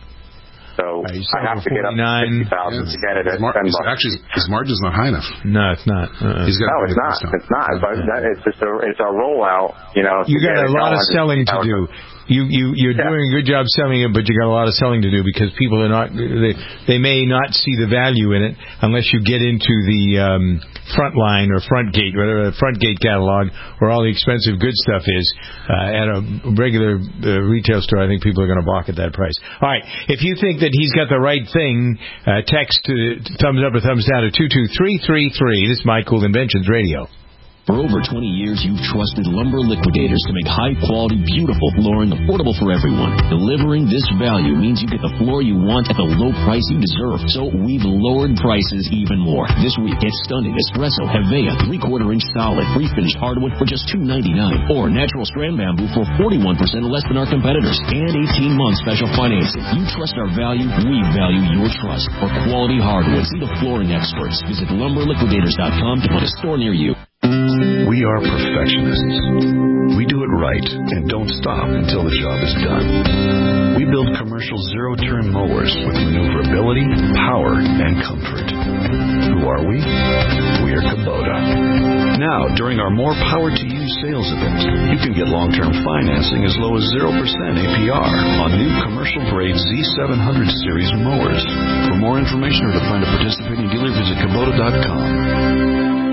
So I have to get up to 60,000 to get it at $10. Actually, his margin's not high enough. No, it's not. It's not. But it's a rollout. You got a lot of selling to do. You're doing a good job selling it, but you got a lot of selling to do, because people are not. They may not see the value in it unless you get into the front line or front gate, whatever the front gate catalog, where all the expensive good stuff is. At a regular retail store, I think people are going to balk at that price. All right, if you think that he's got the right thing, text thumbs up or thumbs down to 22333. This is My Cool Inventions Radio. For over 20 years, you've trusted Lumber Liquidators to make high-quality, beautiful flooring affordable for everyone. Delivering this value means you get the floor you want at the low price you deserve. So we've lowered prices even more. This week, get stunning espresso Hevea 3/4-inch solid pre-finished hardwood for just $2.99, or natural strand bamboo for 41% less than our competitors, and 18-month special financing. You trust our value, we value your trust. For quality hardwood, see the flooring experts. Visit lumberliquidators.com to find a store near you. We are perfectionists. We do it right and don't stop until the job is done. We build commercial zero-turn mowers with maneuverability, power, and comfort. Who are we? We are Kubota. Now, during our More Power to You sales event, you can get long-term financing as low as 0% APR on new commercial-grade Z700 series mowers. For more information or to find a participating dealer, visit Kubota.com.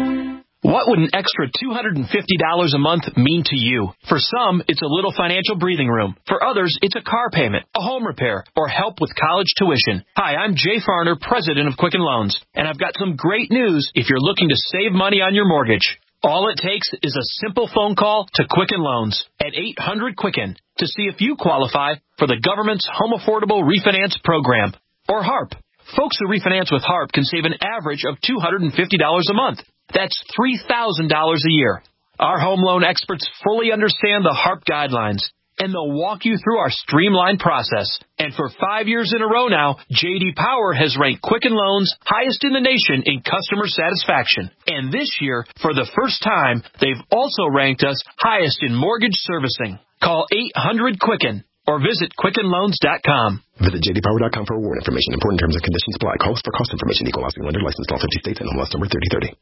What would an extra $250 a month mean to you? For some, it's a little financial breathing room. For others, it's a car payment, a home repair, or help with college tuition. Hi, I'm Jay Farner, president of Quicken Loans, and I've got some great news if you're looking to save money on your mortgage. All it takes is a simple phone call to Quicken Loans at 800-QUICKEN to see if you qualify for the government's Home Affordable Refinance Program, or HARP. Folks who refinance with HARP can save an average of $250 a month. That's $3,000 a year. Our home loan experts fully understand the HARP guidelines, and they'll walk you through our streamlined process. And for 5 years in a row now, J.D. Power has ranked Quicken Loans highest in the nation in customer satisfaction. And this year, for the first time, they've also ranked us highest in mortgage servicing. Call 800-QUICKEN or visit QuickenLoans.com. Visit JDPower.com for award information. Important terms and conditions apply. Calls for cost information. Equal housing lender. Licensed all 50 states and MLS number 3030.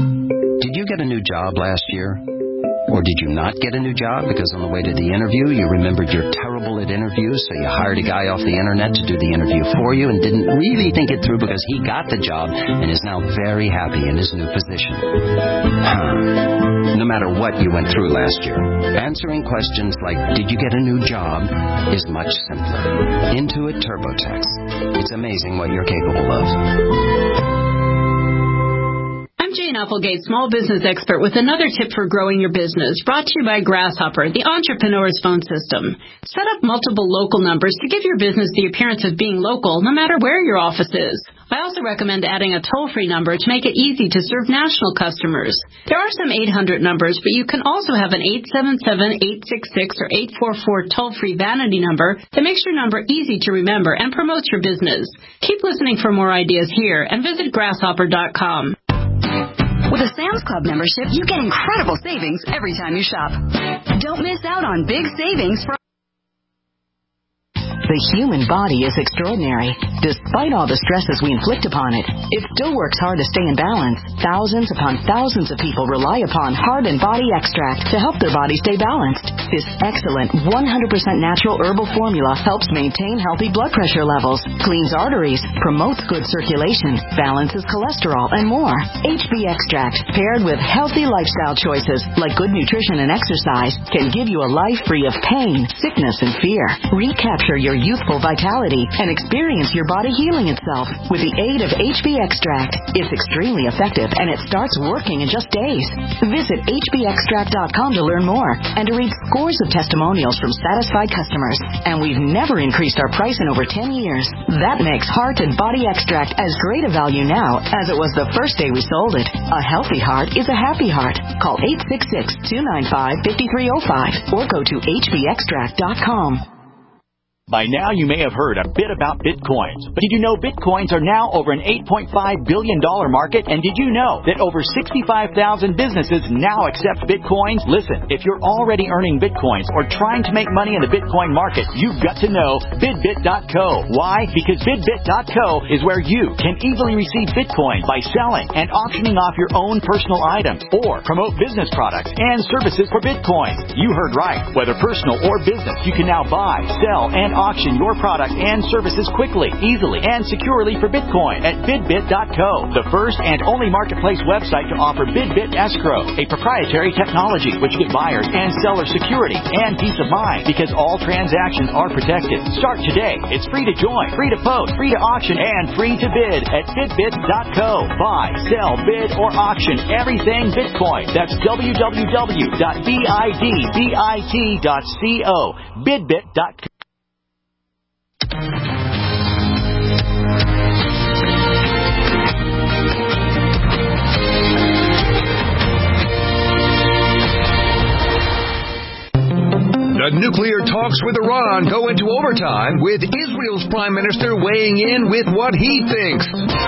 Did you get a new job last year? Or did you not get a new job because on the way to the interview you remembered you're terrible at interviews, so you hired a guy off the internet to do the interview for you and didn't really think it through because he got the job and is now very happy in his new position? No matter what you went through last year, answering questions like, did you get a new job, is much simpler. Intuit TurboTax. It's amazing what you're capable of. I'm Jane Applegate, small business expert, with another tip for growing your business, brought to you by Grasshopper, the entrepreneur's phone system. Set up multiple local numbers to give your business the appearance of being local, no matter where your office is. I also recommend adding a toll-free number to make it easy to serve national customers. There are some 800 numbers, but you can also have an 877-866 or 844 toll-free vanity number that makes your number easy to remember and promotes your business. Keep listening for more ideas here and visit grasshopper.com. With a Sam's Club membership, you get incredible savings every time you shop. Don't miss out on big savings from... The human body is extraordinary. Despite all the stresses we inflict upon it, it still works hard to stay in balance. Thousands upon thousands of people rely upon Heart and Body Extract to help their body stay balanced. This excellent 100% natural herbal formula helps maintain healthy blood pressure levels, cleans arteries, promotes good circulation, balances cholesterol, and more. HB Extract, paired with healthy lifestyle choices like good nutrition and exercise, can give you a life free of pain, sickness, and fear. Recapture your youthful vitality and experience your body healing itself with the aid of HB Extract. It's extremely effective and it starts working in just days. Visit hbextract.com to learn more and to read scores of testimonials from satisfied customers. And we've never increased our price in over 10 years. That makes Heart and Body Extract as great a value now as it was the first day we sold it. A healthy heart is a happy heart. Call 866-295-5305 or go to hbextract.com. By now, you may have heard a bit about Bitcoins. But did you know Bitcoins are now over an $8.5 billion market? And did you know that over 65,000 businesses now accept Bitcoins? Listen, if you're already earning Bitcoins or trying to make money in the Bitcoin market, you've got to know BidBit.co. Why? Because BidBit.co is where you can easily receive Bitcoin by selling and auctioning off your own personal items or promote business products and services for Bitcoin. You heard right. Whether personal or business, you can now buy, sell, and auction your product and services quickly, easily, and securely for Bitcoin at BidBit.co, the first and only marketplace website to offer BidBit Escrow, a proprietary technology which gives buyers and sellers security and peace of mind because all transactions are protected. Start today. It's free to join, free to post, free to auction, and free to bid at BidBit.co. Buy, sell, bid, or auction everything Bitcoin. That's www.bidbit.co. BidBit.co. The nuclear talks with Iran go into overtime with Israel's Prime Minister weighing in with what he thinks.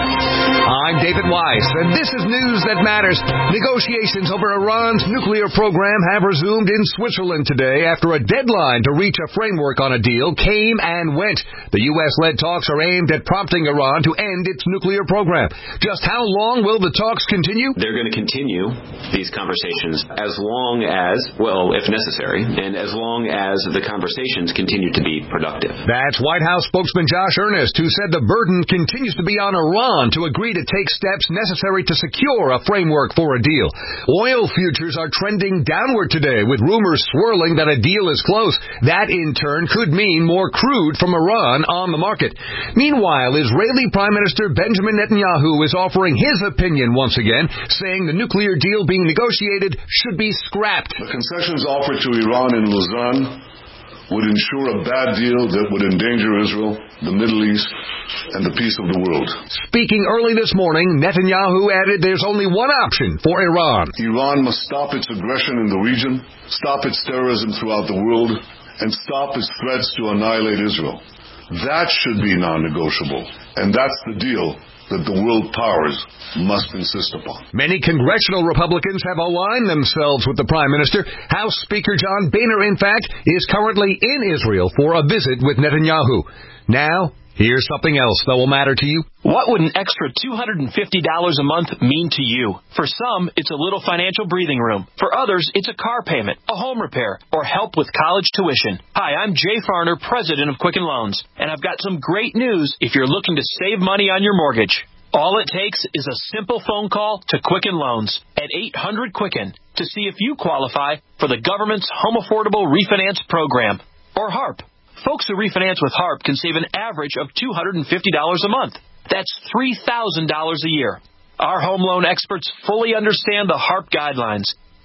I'm David Weiss, and this is News That Matters. Negotiations over Iran's nuclear program have resumed in Switzerland today after a deadline to reach a framework on a deal came and went. The U.S.-led talks are aimed at prompting Iran to end its nuclear program. Just how long will the talks continue? They're going to continue these conversations as long as, well, if necessary, and as long as the conversations continue to be productive. That's White House spokesman Josh Earnest, who said the burden continues to be on Iran to agree to take steps necessary to secure a framework for a deal. Oil futures are trending downward today, with rumors swirling that a deal is close. That, in turn, could mean more crude from Iran on the market. Meanwhile, Israeli Prime Minister Benjamin Netanyahu is offering his opinion once again, saying the nuclear deal being negotiated should be scrapped. The concessions offered to Iran in Lausanne would ensure a bad deal that would endanger Israel, the Middle East, and the peace of the world. Speaking early this morning, Netanyahu added there's only one option for Iran. Iran must stop its aggression in the region, stop its terrorism throughout the world, and stop its threats to annihilate Israel. That should be non-negotiable, and that's the deal that the world powers must insist upon. Many congressional Republicans have aligned themselves with the Prime Minister. House Speaker John Boehner, in fact, is currently in Israel for a visit with Netanyahu. Now, here's something else that will matter to you. What would an extra $250 a month mean to you? For some, it's a little financial breathing room. For others, it's a car payment, a home repair, or help with college tuition. Hi, I'm Jay Farner, president of Quicken Loans, and I've got some great news if you're looking to save money on your mortgage. All it takes is a simple phone call to Quicken Loans at 800-QUICKEN to see if you qualify for the government's Home Affordable Refinance Program, or HARP. Folks who refinance with HARP can save an average of $250 a month. That's $3,000 a year. Our home loan experts fully understand the HARP guidelines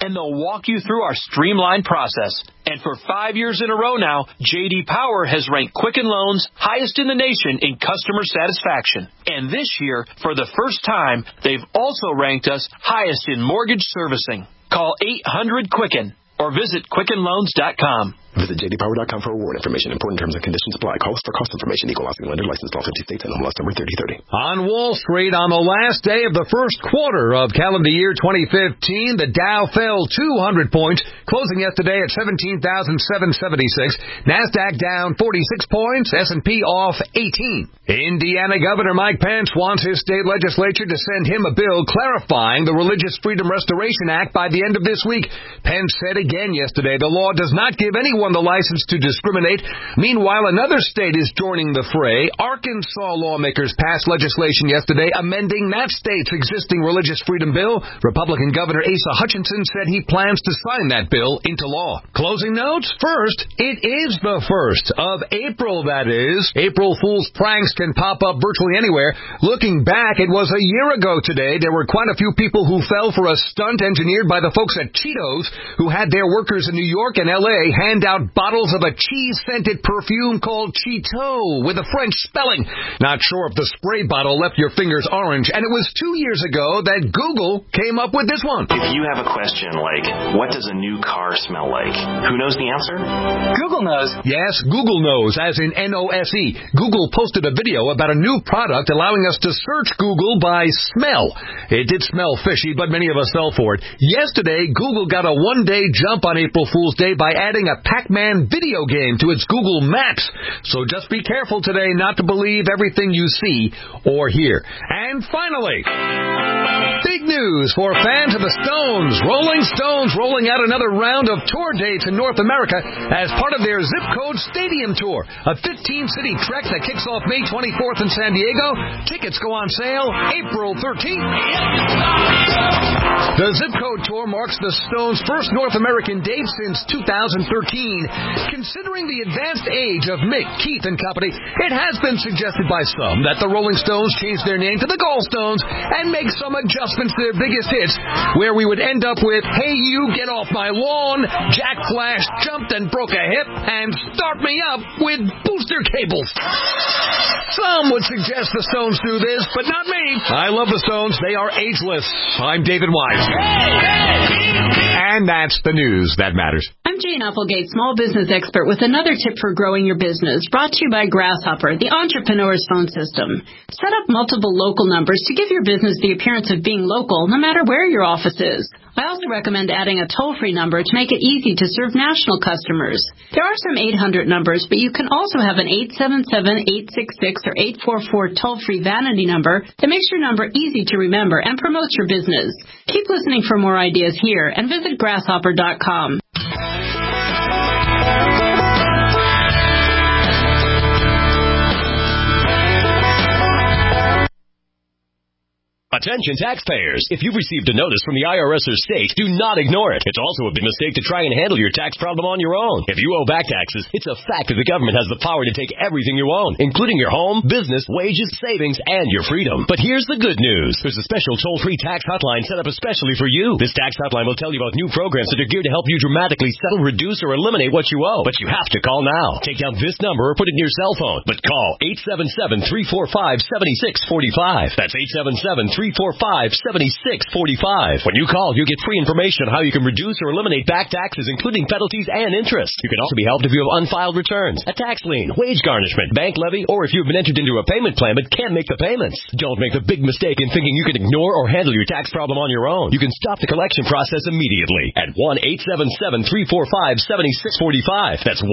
and they'll walk you through our streamlined process. And for 5 years in a row now, J.D. Power has ranked Quicken Loans highest in the nation in customer satisfaction. And this year, for the first time, they've also ranked us highest in mortgage servicing. Call 800-QUICKEN or visit QuickenLoans.com. Visit jdpower.com for award information. Important terms and conditions apply. Call for cost information. Equal housing lender. Licensed all 50 states. And MLS number 3030. On Wall Street, on the last day of the first quarter of calendar year 2015, the Dow fell 200 points, closing yesterday at 17,776. NASDAQ down 46 points. S&P off 18. Indiana Governor Mike Pence wants his state legislature to send him a bill clarifying the Religious Freedom Restoration Act by the end of this week. Pence said again yesterday the law does not give anyone the license to discriminate. Meanwhile, another state is joining the fray. Arkansas lawmakers passed legislation yesterday amending that state's existing religious freedom bill. Republican Governor Asa Hutchinson said he plans to sign that bill into law. Closing notes? First, it is the 1st of April, that is. April Fool's pranks can pop up virtually anywhere. Looking back, it was a year ago today. There were quite a few people who fell for a stunt engineered by the folks at Cheetos, who had their workers in New York and L.A. hand out bottles of a cheese-scented perfume called Cheeto with a French spelling. Not sure if the spray bottle left your fingers orange, and it was 2 years ago that Google came up with this one. If you have a question like, what does a new car smell like? Who knows the answer? Google knows. Yes, Google knows, as in N-O-S-E. Google posted a video about a new product allowing us to search Google by smell. It did smell fishy, but many of us fell for it. Yesterday, Google got a one-day jump on April Fool's Day by adding a Pac-Man video game to its Google Maps. So just be careful today not to believe everything you see or hear. And finally, big news for fans of the Stones. Rolling Stones rolling out another round of tour dates in North America as part of their Zip Code Stadium Tour, a 15-city trek that kicks off May 24th in San Diego. Tickets go on sale April 13th. The Zip Code Tour marks the Stones' first North American date since 2013. Considering the advanced age of Mick, Keith, and company, it has been suggested by some that the Rolling Stones change their name to the Gallstones and make some adjustments to their biggest hits, where we would end up with Hey You, Get Off My Lawn, Jack Flash Jumped and Broke a Hip, and Start Me Up with Booster Cables. Some would suggest the Stones do this, but not me. I love the Stones. They are ageless. I'm David Wise. And that's the news that matters. I'm Jane Applegate, small business expert, with another tip for growing your business, brought to you by Grasshopper, the entrepreneur's phone system. Set up multiple local numbers to give your business the appearance of being local, no matter where your office is. I also recommend adding a toll-free number to make it easy to serve national customers. There are some 800 numbers, but you can also have an 877-866 or 844 toll-free vanity number that makes your number easy to remember and promotes your business. Keep listening for more ideas here and visit grasshopper.com. Attention taxpayers. If you've received a notice from the IRS or state, do not ignore it. It's also a big mistake to try and handle your tax problem on your own. If you owe back taxes, it's a fact that the government has the power to take everything you own, including your home, business, wages, savings, and your freedom. But here's the good news. There's a special toll-free tax hotline set up especially for you. This tax hotline will tell you about new programs that are geared to help you dramatically settle, reduce, or eliminate what you owe. But you have to call now. Take down this number or put it in your cell phone. But call 877-345-7645. That's 877-345-7645. When you call, you get free information on how you can reduce or eliminate back taxes, including penalties and interest. You can also be helped if you have unfiled returns, a tax lien, wage garnishment, bank levy, or if you've been entered into a payment plan but can't make the payments. Don't make the big mistake in thinking you can ignore or handle your tax problem on your own. You can stop the collection process immediately at 1-877-345-7645. That's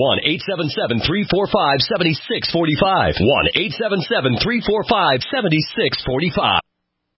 1-877-345-7645. 1-877-345-7645.